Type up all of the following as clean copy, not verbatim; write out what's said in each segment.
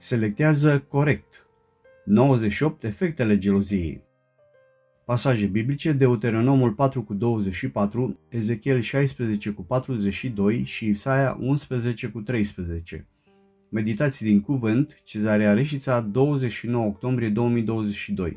Selectează corect. 98 efectele geloziei. Pasaje biblice: Deuteronomul 4:24, Ezechiel 16:42 și Isaia 11:13. Meditații din cuvânt, Cezarea Reșița, 29 octombrie 2022.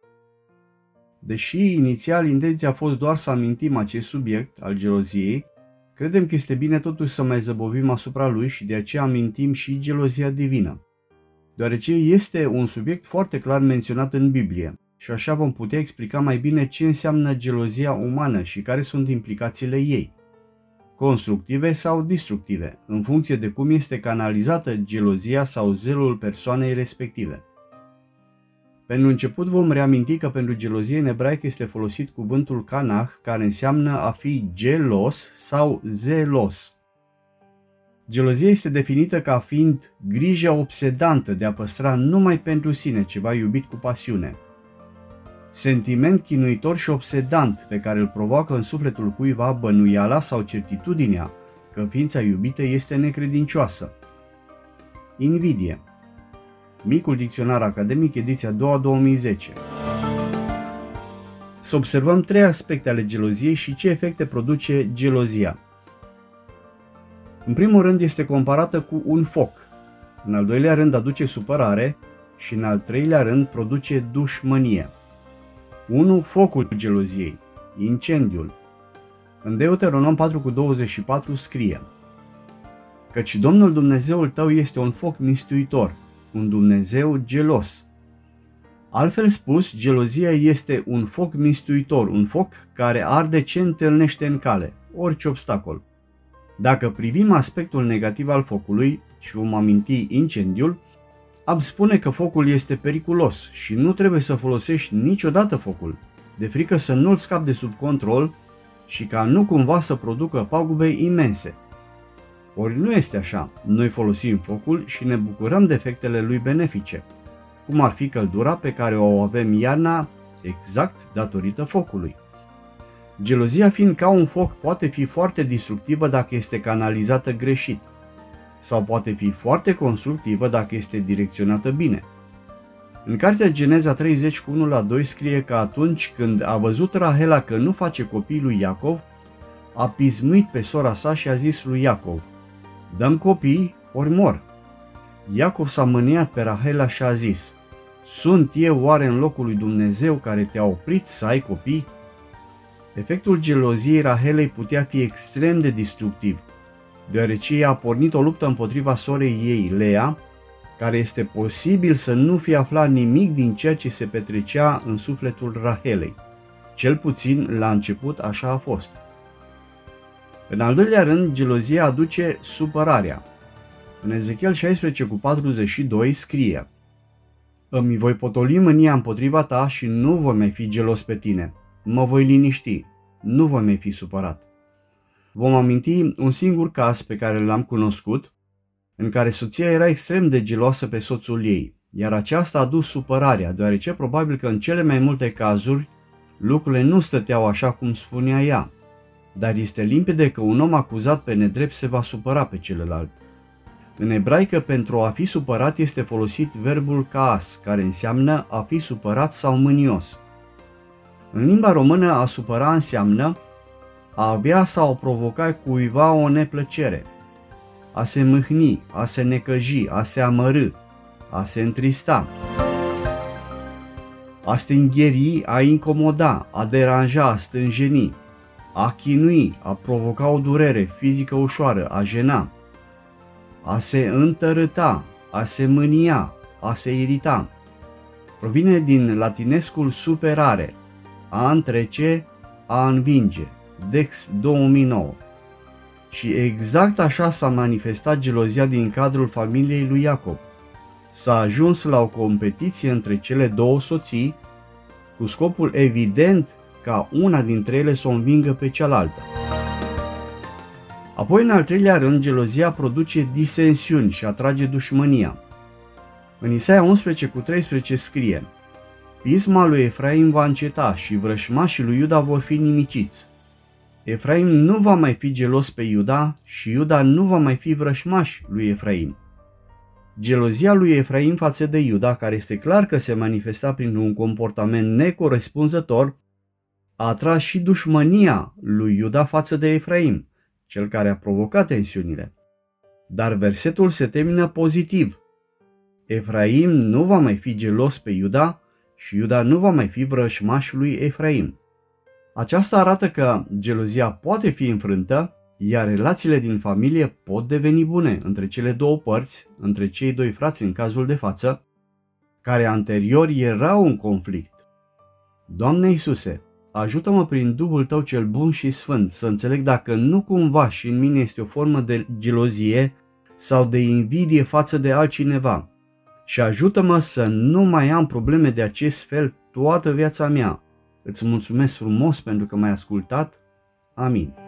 Deși inițial intenția a fost doar să amintim acest subiect al geloziei, credem că este bine totuși să mai zăbovim asupra lui și de aceea amintim și gelozia divină, deoarece este un subiect foarte clar menționat în Biblie și așa vom putea explica mai bine ce înseamnă gelozia umană și care sunt implicațiile ei, constructive sau destructive, în funcție de cum este canalizată gelozia sau zelul persoanei respective. Pentru început vom reaminti că pentru gelozie în ebraică este folosit cuvântul canach, care înseamnă a fi gelos sau zelos. Gelozia este definită ca fiind grija obsedantă de a păstra numai pentru sine ceva iubit cu pasiune. Sentiment chinuitor și obsedant pe care îl provoacă în sufletul cuiva bănuiala sau certitudinea că ființa iubită este necredincioasă. Invidie. Micul dicționar academic, ediția 2, 2010. Să observăm 3 aspecte ale geloziei și ce efecte produce gelozia. În primul rând este comparată cu un foc, în al doilea rând aduce supărare și în al treilea rând produce dușmănie. 1. Focul geloziei, incendiul. În Deuteronom 4:24 scrie: Căci Domnul Dumnezeul tău este un foc mistuitor, un Dumnezeu gelos. Altfel spus, gelozia este un foc mistuitor, un foc care arde ce întâlnește în cale, orice obstacol. Dacă privim aspectul negativ al focului și vom aminti incendiul, am spune că focul este periculos și nu trebuie să folosești niciodată focul, de frică să nu-l scapi de sub control și ca nu cumva să producă pagube imense. Ori nu este așa, noi folosim focul și ne bucurăm de efectele lui benefice, cum ar fi căldura pe care o avem iarna exact datorită focului. Gelozia, fiind ca un foc, poate fi foarte destructivă dacă este canalizată greșit, sau poate fi foarte constructivă dacă este direcționată bine. În cartea Geneza 30:1-2 scrie că atunci când a văzut Rahela că nu face copii lui Iacov, a pismuit pe sora sa și a zis lui Iacov: Dă-mi copii, ori mor. Iacov s-a mâniat pe Rahela și a zis: Sunt eu oare în locul lui Dumnezeu care te-a oprit să ai copii? Efectul geloziei Rahelei putea fi extrem de destructiv, deoarece ea a pornit o luptă împotriva sorei ei, Lea, care este posibil să nu fi aflat nimic din ceea ce se petrecea în sufletul Rahelei. Cel puțin, la început, așa a fost. În al doilea rând, gelozia aduce supărarea. În Ezechiel 16:42 scrie: Îmi voi potoli mânia împotriva ta și nu voi mai fi gelos pe tine. Mă voi liniști, nu voi mai fi supărat. Vom aminti un singur caz pe care l-am cunoscut, în care soția era extrem de geloasă pe soțul ei, iar aceasta a dus supărarea, deoarece probabil că în cele mai multe cazuri lucrurile nu stăteau așa cum spunea ea, dar este limpede că un om acuzat pe nedrept se va supăra pe celălalt. În ebraică, pentru a fi supărat este folosit verbul kaas, care înseamnă a fi supărat sau mânios. În limba română, a supăra înseamnă a avea sau a provoca cuiva o neplăcere, a se mâhni, a se necăji, a se amărâ, a se întrista, a stingheri, a incomoda, a deranja, a stânjeni, a chinui, a provoca o durere fizică ușoară, a jena, a se întărâta, a se mânia, a se irita. Provine din latinescul superare, a întrece, a învinge, Dex 2009. Și exact așa s-a manifestat gelozia din cadrul familiei lui Iacov. S-a ajuns la o competiție între cele două soții, cu scopul evident ca una dintre ele să o învingă pe cealaltă. Apoi, în al treilea rând, gelozia produce disensiuni și atrage dușmânia. În Isaia 11:13 scrie: Pisma lui Efraim va înceta și vrășmașii lui Iuda vor fi nimiciți. Efraim nu va mai fi gelos pe Iuda și Iuda nu va mai fi vrășmaș lui Efraim. Gelozia lui Efraim față de Iuda, care este clar că se manifesta prin un comportament necorespunzător, a atras și dușmânia lui Iuda față de Efraim, cel care a provocat tensiunile. Dar versetul se termină pozitiv. Efraim nu va mai fi gelos pe Iuda și Iuda nu va mai fi vrăjmașul lui Efraim. Aceasta arată că gelozia poate fi înfrântă, iar relațiile din familie pot deveni bune între cele două părți, între cei doi frați în cazul de față, care anterior erau în conflict. Doamne Iisuse, ajută-mă prin Duhul Tău cel bun și sfânt să înțeleg dacă nu cumva și în mine este o formă de gelozie sau de invidie față de altcineva și ajută-mă să nu mai am probleme de acest fel toată viața mea. Îți mulțumesc frumos pentru că m-ai ascultat. Amin.